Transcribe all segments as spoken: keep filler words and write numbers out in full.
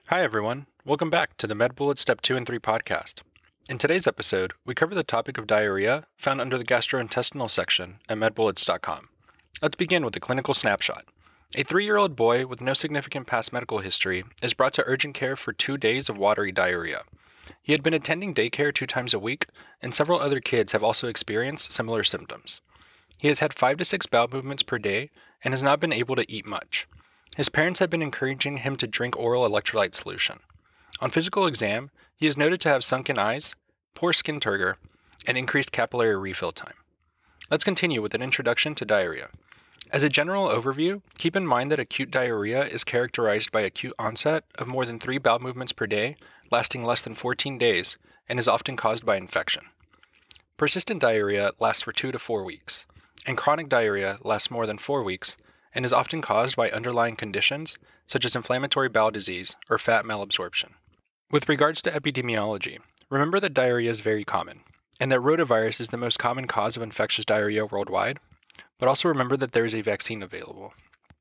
Hi everyone, welcome back to the MedBullets Step two and three podcast. In today's episode, we cover the topic of diarrhea found under the gastrointestinal section at medbullets dot com. Let's begin with a clinical snapshot. A three-year-old boy with no significant past medical history is brought to urgent care for two days of watery diarrhea. He had been attending daycare two times a week, and several other kids have also experienced similar symptoms. He has had five to six bowel movements per day and has not been able to eat much. His parents have been encouraging him to drink oral electrolyte solution. On physical exam, he is noted to have sunken eyes, poor skin turgor, and increased capillary refill time. Let's continue with an introduction to diarrhea. As a general overview, keep in mind that acute diarrhea is characterized by acute onset of more than three bowel movements per day, lasting less than fourteen days, and is often caused by infection. Persistent diarrhea lasts for two to four weeks, and chronic diarrhea lasts more than four weeks, and is often caused by underlying conditions such as inflammatory bowel disease or fat malabsorption. With regards to epidemiology, remember that diarrhea is very common, and that rotavirus is the most common cause of infectious diarrhea worldwide, but also remember that there is a vaccine available.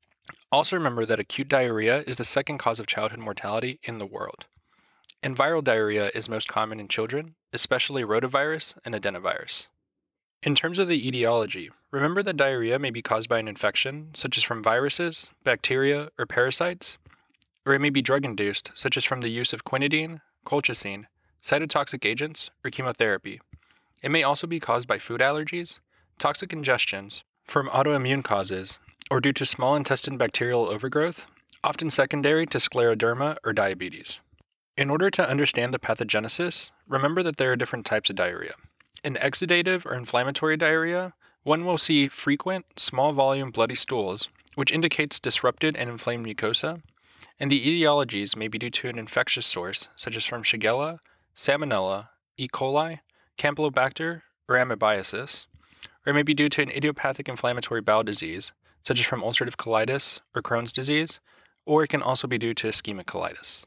Also remember that acute diarrhea is the second cause of childhood mortality in the world, and viral diarrhea is most common in children, especially rotavirus and adenovirus. In terms of the etiology, remember that diarrhea may be caused by an infection, such as from viruses, bacteria, or parasites, or it may be drug-induced, such as from the use of quinidine, colchicine, cytotoxic agents, or chemotherapy. It may also be caused by food allergies, toxic ingestions, from autoimmune causes, or due to small intestine bacterial overgrowth, often secondary to scleroderma or diabetes. In order to understand the pathogenesis, remember that there are different types of diarrhea. In exudative or inflammatory diarrhea, one will see frequent, small volume bloody stools, which indicates disrupted and inflamed mucosa, and the etiologies may be due to an infectious source, such as from Shigella, Salmonella, E. coli, Campylobacter, or Amoebiasis, or it may be due to an idiopathic inflammatory bowel disease, such as from ulcerative colitis or Crohn's disease, or it can also be due to ischemic colitis.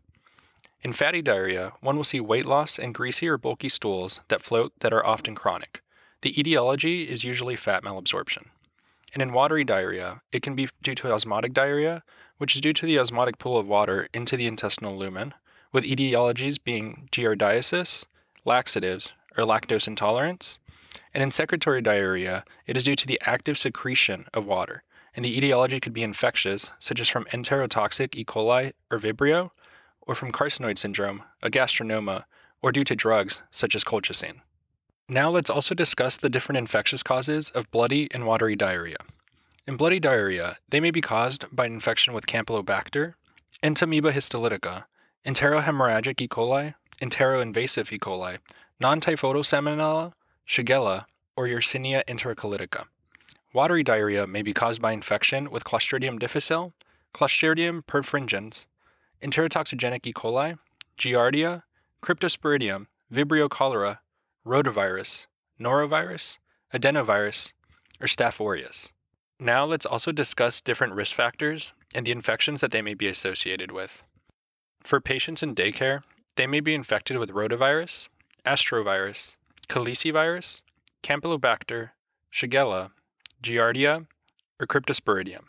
In fatty diarrhea, one will see weight loss and greasy or bulky stools that float that are often chronic. The etiology is usually fat malabsorption. And in watery diarrhea, it can be due to osmotic diarrhea, which is due to the osmotic pool of water into the intestinal lumen, with etiologies being giardiasis, laxatives, or lactose intolerance. And in secretory diarrhea, it is due to the active secretion of water, and the etiology could be infectious, such as from enterotoxic E. coli or Vibrio, or from carcinoid syndrome, a gastronoma, or due to drugs such as colchicine. Now let's also discuss the different infectious causes of bloody and watery diarrhea. In bloody diarrhea, they may be caused by an infection with Campylobacter, Entamoeba histolytica, enterohemorrhagic E. coli, enteroinvasive E. coli, non-typhoidal Salmonella, Shigella, or Yersinia enterocolitica. Watery diarrhea may be caused by infection with Clostridium difficile, Clostridium perfringens, enterotoxigenic E. coli, Giardia, Cryptosporidium, Vibrio cholera, rotavirus, norovirus, adenovirus, or Staph aureus. Now let's also discuss different risk factors and the infections that they may be associated with. For patients in daycare, they may be infected with rotavirus, astrovirus, calicivirus, Campylobacter, Shigella, Giardia, or Cryptosporidium.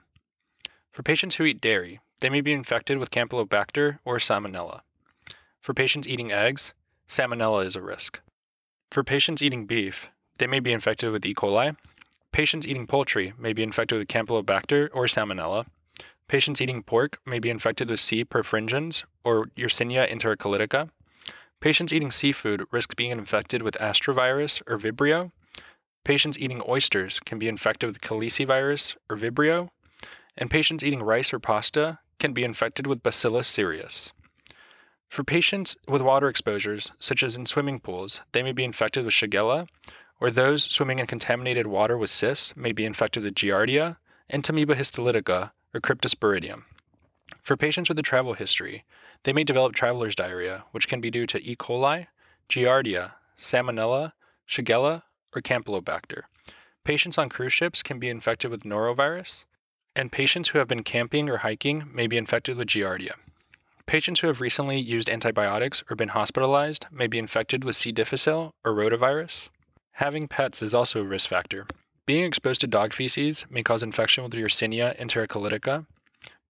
For patients who eat dairy, they may be infected with Campylobacter or Salmonella. For patients eating eggs, Salmonella is a risk. For patients eating beef, they may be infected with E. coli. Patients eating poultry may be infected with Campylobacter or Salmonella. Patients eating pork may be infected with C. perfringens or Yersinia enterocolitica. Patients eating seafood risk being infected with astrovirus or Vibrio. Patients eating oysters can be infected with calicivirus or Vibrio. And patients eating rice or pasta can be infected with Bacillus cereus. For patients with water exposures, such as in swimming pools, they may be infected with Shigella, or those swimming in contaminated water with cysts may be infected with Giardia, Entamoeba histolytica, or Cryptosporidium. For patients with a travel history, they may develop traveler's diarrhea, which can be due to E. coli, Giardia, Salmonella, Shigella, or Campylobacter. Patients on cruise ships can be infected with norovirus, and patients who have been camping or hiking may be infected with Giardia. Patients who have recently used antibiotics or been hospitalized may be infected with C. difficile or rotavirus. Having pets is also a risk factor. Being exposed to dog feces may cause infection with Yersinia enterocolitica.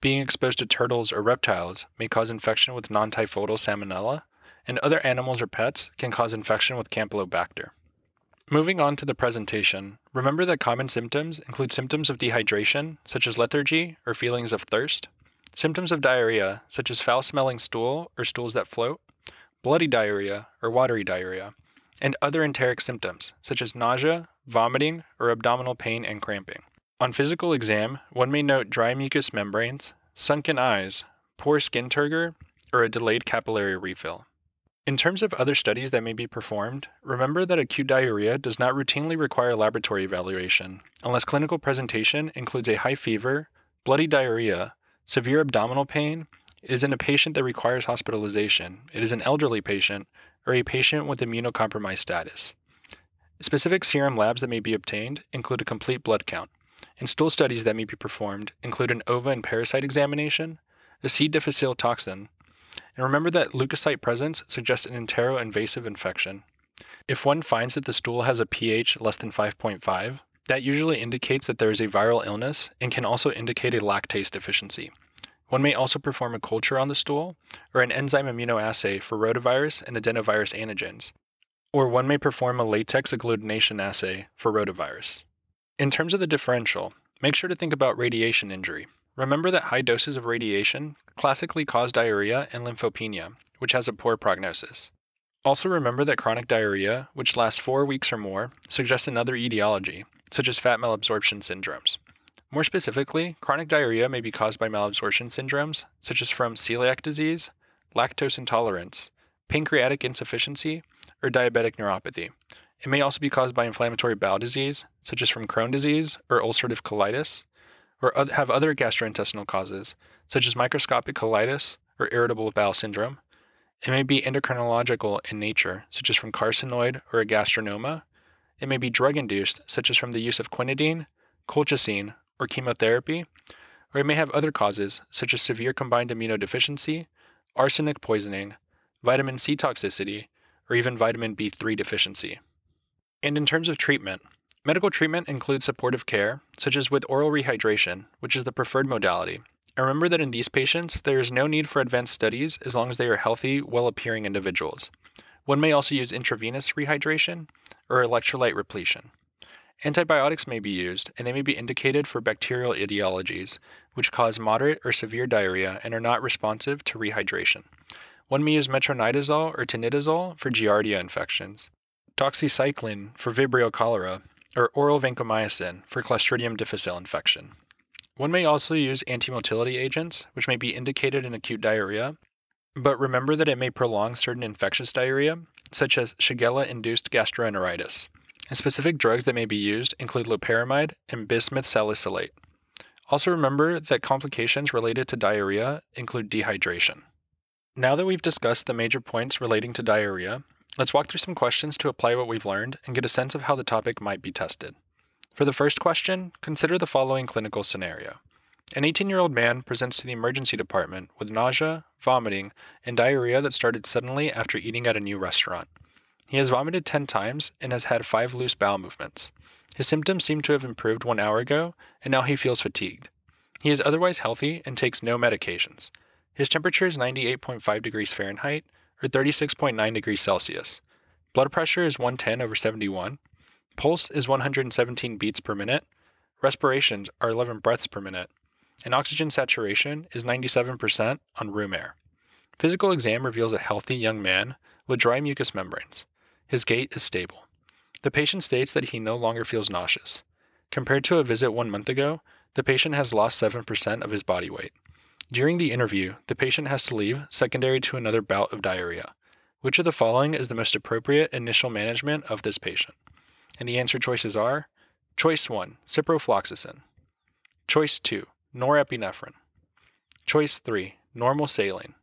Being exposed to turtles or reptiles may cause infection with non-typhoidal salmonella, and other animals or pets can cause infection with Campylobacter. Moving on to the presentation, remember that common symptoms include symptoms of dehydration, such as lethargy or feelings of thirst, symptoms of diarrhea, such as foul-smelling stool or stools that float, bloody diarrhea or watery diarrhea, and other enteric symptoms, such as nausea, vomiting, or abdominal pain and cramping. On physical exam, one may note dry mucous membranes, sunken eyes, poor skin turgor, or a delayed capillary refill. In terms of other studies that may be performed, remember that acute diarrhea does not routinely require laboratory evaluation unless clinical presentation includes a high fever, bloody diarrhea, severe abdominal pain, it is in a patient that requires hospitalization, it is an elderly patient, or a patient with immunocompromised status. Specific serum labs that may be obtained include a complete blood count, and stool studies that may be performed include an ova and parasite examination, a C. difficile toxin, and remember that leukocyte presence suggests an entero-invasive infection. If one finds that the stool has a pH less than five point five, that usually indicates that there is a viral illness and can also indicate a lactase deficiency. One may also perform a culture on the stool or an enzyme immunoassay for rotavirus and adenovirus antigens, or one may perform a latex agglutination assay for rotavirus. In terms of the differential, make sure to think about radiation injury. Remember that high doses of radiation classically cause diarrhea and lymphopenia, which has a poor prognosis. Also remember that chronic diarrhea, which lasts four weeks or more, suggests another etiology, such as fat malabsorption syndromes. More specifically, chronic diarrhea may be caused by malabsorption syndromes, such as from celiac disease, lactose intolerance, pancreatic insufficiency, or diabetic neuropathy. It may also be caused by inflammatory bowel disease, such as from Crohn's disease or ulcerative colitis, or have other gastrointestinal causes, such as microscopic colitis or irritable bowel syndrome. It may be endocrinological in nature, such as from carcinoid or a gastronoma. It may be drug-induced, such as from the use of quinidine, colchicine, or chemotherapy, or it may have other causes, such as severe combined immunodeficiency, arsenic poisoning, vitamin C toxicity, or even vitamin B three deficiency. And in terms of treatment, medical treatment includes supportive care, such as with oral rehydration, which is the preferred modality. And remember that in these patients, there is no need for advanced studies as long as they are healthy, well-appearing individuals. One may also use intravenous rehydration or electrolyte repletion. Antibiotics may be used, and they may be indicated for bacterial etiologies, which cause moderate or severe diarrhea and are not responsive to rehydration. One may use metronidazole or tinidazole for Giardia infections, doxycycline for Vibrio cholera, or oral vancomycin for Clostridium difficile infection. One may also use antimotility agents, which may be indicated in acute diarrhea, but remember that it may prolong certain infectious diarrhea, such as Shigella-induced gastroenteritis. And specific drugs that may be used include loperamide and bismuth salicylate. Also remember that complications related to diarrhea include dehydration. Now that we've discussed the major points relating to diarrhea, let's walk through some questions to apply what we've learned and get a sense of how the topic might be tested. For the first question, consider the following clinical scenario. An eighteen-year-old man presents to the emergency department with nausea, vomiting, and diarrhea that started suddenly after eating at a new restaurant. He has vomited ten times and has had five loose bowel movements. His symptoms seem to have improved one hour ago, and now he feels fatigued. He is otherwise healthy and takes no medications. His temperature is ninety-eight point five degrees Fahrenheit, or thirty-six point nine degrees Celsius. Blood pressure is one ten over seventy-one. Pulse is one hundred seventeen beats per minute. Respirations are eleven breaths per minute. And oxygen saturation is ninety-seven percent on room air. Physical exam reveals a healthy young man with dry mucous membranes. His gait is stable. The patient states that he no longer feels nauseous. Compared to a visit one month ago, the patient has lost seven percent of his body weight. During the interview, the patient has to leave secondary to another bout of diarrhea. Which of the following is the most appropriate initial management of this patient? And the answer choices are: Choice one, ciprofloxacin. Choice two, norepinephrine. Choice three, normal saline.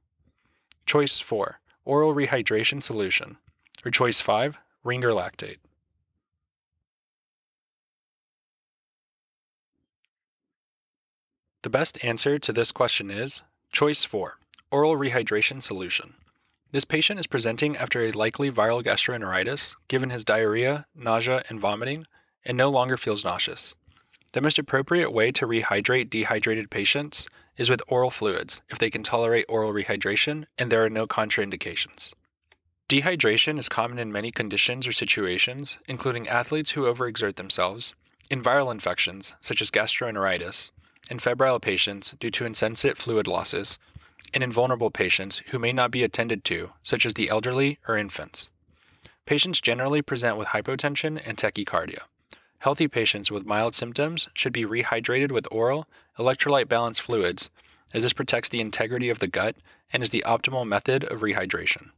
Choice four, oral rehydration solution. Or choice five, Ringer lactate. The best answer to this question is choice four, oral rehydration solution. This patient is presenting after a likely viral gastroenteritis, given his diarrhea, nausea, and vomiting, and no longer feels nauseous. The most appropriate way to rehydrate dehydrated patients is with oral fluids if they can tolerate oral rehydration and there are no contraindications. Dehydration is common in many conditions or situations, including athletes who overexert themselves, in viral infections such as gastroenteritis, in febrile patients due to insensate fluid losses, and in vulnerable patients who may not be attended to, such as the elderly or infants. Patients generally present with hypotension and tachycardia. Healthy patients with mild symptoms should be rehydrated with oral, electrolyte-balanced fluids, as this protects the integrity of the gut and is the optimal method of rehydration.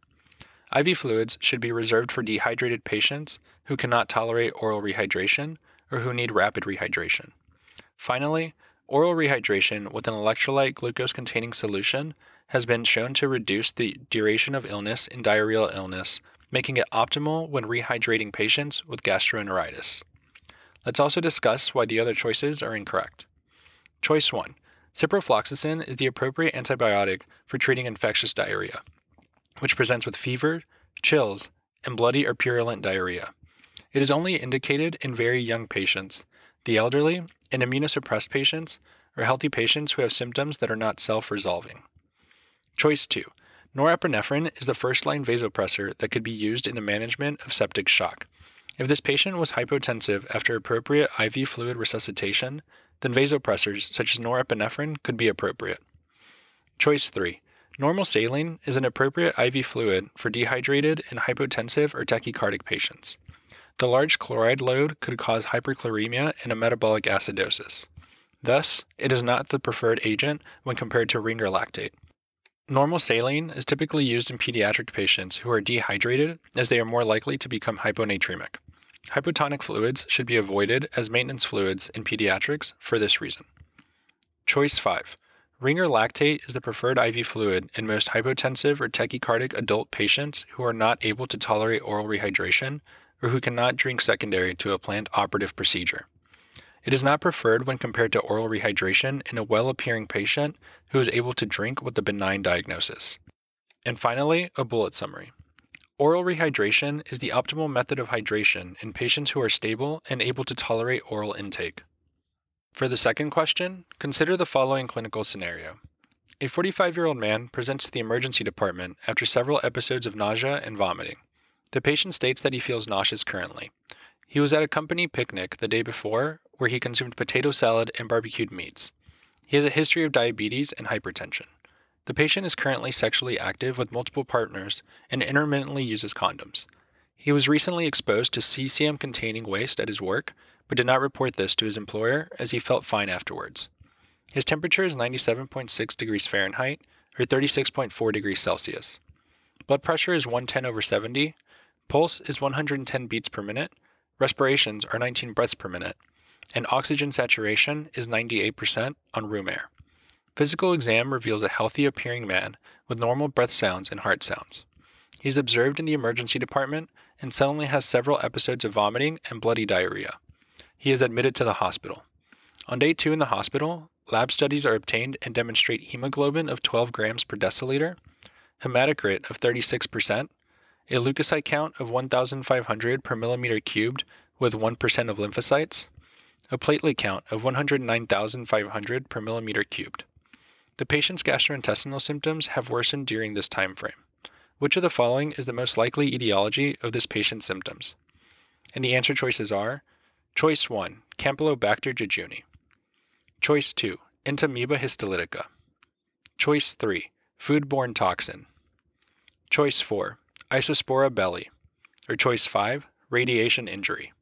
I V fluids should be reserved for dehydrated patients who cannot tolerate oral rehydration or who need rapid rehydration. Finally, oral rehydration with an electrolyte glucose-containing solution has been shown to reduce the duration of illness in diarrheal illness, making it optimal when rehydrating patients with gastroenteritis. Let's also discuss why the other choices are incorrect. Choice one. Ciprofloxacin is the appropriate antibiotic for treating infectious diarrhea, which presents with fever, chills, and bloody or purulent diarrhea. It is only indicated in very young patients, the elderly, and immunosuppressed patients, or healthy patients who have symptoms that are not self-resolving. Choice two. Norepinephrine is the first-line vasopressor that could be used in the management of septic shock. If this patient was hypotensive after appropriate I V fluid resuscitation, then vasopressors such as norepinephrine could be appropriate. Choice three. Normal saline is an appropriate I V fluid for dehydrated and hypotensive or tachycardic patients. The large chloride load could cause hyperchloremia and a metabolic acidosis. Thus, it is not the preferred agent when compared to Ringer lactate. Normal saline is typically used in pediatric patients who are dehydrated as they are more likely to become hyponatremic. Hypotonic fluids should be avoided as maintenance fluids in pediatrics for this reason. Choice five. Ringer lactate is the preferred I V fluid in most hypotensive or tachycardic adult patients who are not able to tolerate oral rehydration or who cannot drink secondary to a planned operative procedure. It is not preferred when compared to oral rehydration in a well-appearing patient who is able to drink with a benign diagnosis. And finally, a bullet summary. Oral rehydration is the optimal method of hydration in patients who are stable and able to tolerate oral intake. For the second question, consider the following clinical scenario. A forty-five-year-old man presents to the emergency department after several episodes of nausea and vomiting. The patient states that he feels nauseous currently. He was at a company picnic the day before where he consumed potato salad and barbecued meats. He has a history of diabetes and hypertension. The patient is currently sexually active with multiple partners and intermittently uses condoms. He was recently exposed to cesium-containing waste at his work, but did not report this to his employer as he felt fine afterwards. His temperature is ninety-seven point six degrees Fahrenheit, or thirty-six point four degrees Celsius. Blood pressure is one ten over seventy, pulse is one hundred ten beats per minute, respirations are nineteen breaths per minute, and oxygen saturation is ninety-eight percent on room air. Physical exam reveals a healthy-appearing man with normal breath sounds and heart sounds. He is observed in the emergency department and suddenly has several episodes of vomiting and bloody diarrhea. He is admitted to the hospital. On day two in the hospital, lab studies are obtained and demonstrate hemoglobin of twelve grams per deciliter, hematocrit of thirty-six percent, a leukocyte count of one thousand five hundred per millimeter cubed with one percent of lymphocytes, a platelet count of one hundred nine thousand five hundred per millimeter cubed. The patient's gastrointestinal symptoms have worsened during this time frame. Which of the following is the most likely etiology of this patient's symptoms? And the answer choices are: Choice one, Campylobacter jejuni. Choice two, Entamoeba histolytica. Choice three, foodborne toxin. Choice four, Isospora belli. Or choice five, radiation injury.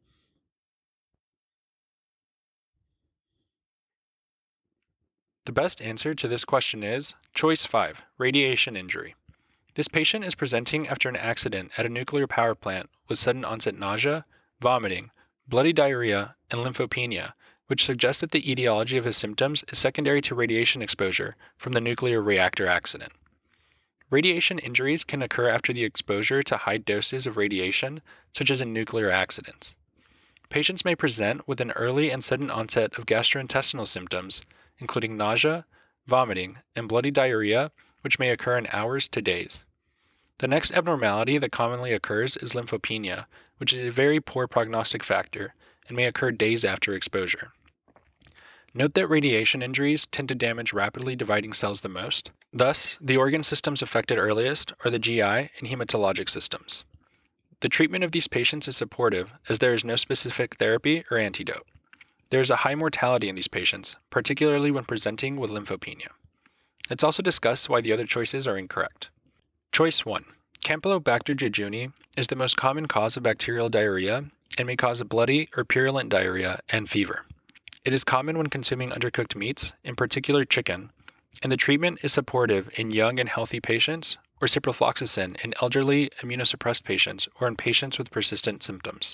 The best answer to this question is choice five, radiation injury. This patient is presenting after an accident at a nuclear power plant with sudden onset nausea, vomiting, bloody diarrhea, and lymphopenia, which suggests that the etiology of his symptoms is secondary to radiation exposure from the nuclear reactor accident. Radiation injuries can occur after the exposure to high doses of radiation, such as in nuclear accidents. Patients may present with an early and sudden onset of gastrointestinal symptoms, including nausea, vomiting, and bloody diarrhea, which may occur in hours to days. The next abnormality that commonly occurs is lymphopenia, which is a very poor prognostic factor and may occur days after exposure. Note that radiation injuries tend to damage rapidly dividing cells the most. Thus, the organ systems affected earliest are the G I and hematologic systems. The treatment of these patients is supportive as there is no specific therapy or antidote. There is a high mortality in these patients, particularly when presenting with lymphopenia. Let's also discuss why the other choices are incorrect. Choice one. Campylobacter jejuni is the most common cause of bacterial diarrhea and may cause a bloody or purulent diarrhea and fever. It is common when consuming undercooked meats, in particular chicken, and the treatment is supportive in young and healthy patients or ciprofloxacin in elderly immunosuppressed patients or in patients with persistent symptoms.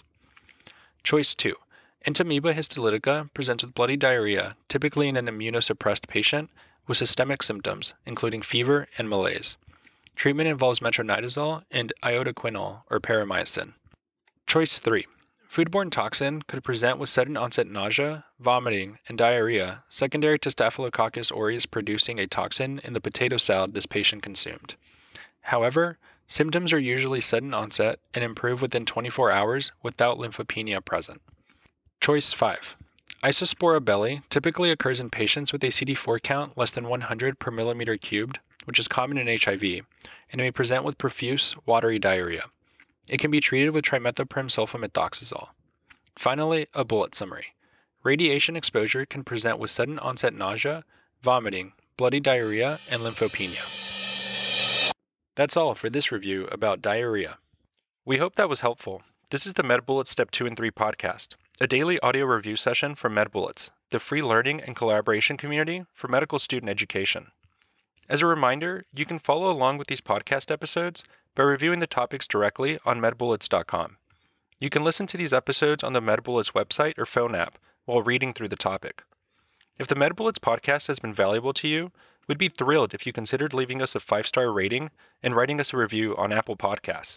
Choice two. Entamoeba histolytica presents with bloody diarrhea, typically in an immunosuppressed patient with systemic symptoms, including fever and malaise. Treatment involves metronidazole and iodoquinol or paramycin. Choice three. Foodborne toxin could present with sudden onset nausea, vomiting, and diarrhea secondary to Staphylococcus aureus producing a toxin in the potato salad this patient consumed. However, symptoms are usually sudden onset and improve within twenty-four hours without lymphopenia present. Choice five. Isospora belli typically occurs in patients with a C D four count less than one hundred per millimeter cubed, which is common in H I V, and may present with profuse, watery diarrhea. It can be treated with trimethoprim sulfamethoxazole. Finally, a bullet summary. Radiation exposure can present with sudden onset nausea, vomiting, bloody diarrhea, and lymphopenia. That's all for this review about diarrhea. We hope that was helpful. This is the MedBullets Step two and three podcast, a daily audio review session from MedBullets, the free learning and collaboration community for medical student education. As a reminder, you can follow along with these podcast episodes by reviewing the topics directly on medbullets dot com. You can listen to these episodes on the MedBullets website or phone app while reading through the topic. If the MedBullets podcast has been valuable to you, we'd be thrilled if you considered leaving us a five-star rating and writing us a review on Apple Podcasts.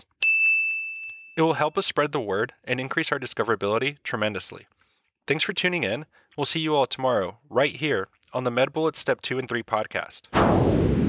It will help us spread the word and increase our discoverability tremendously. Thanks for tuning in. We'll see you all tomorrow, right here on the MedBullets Step two and three podcast.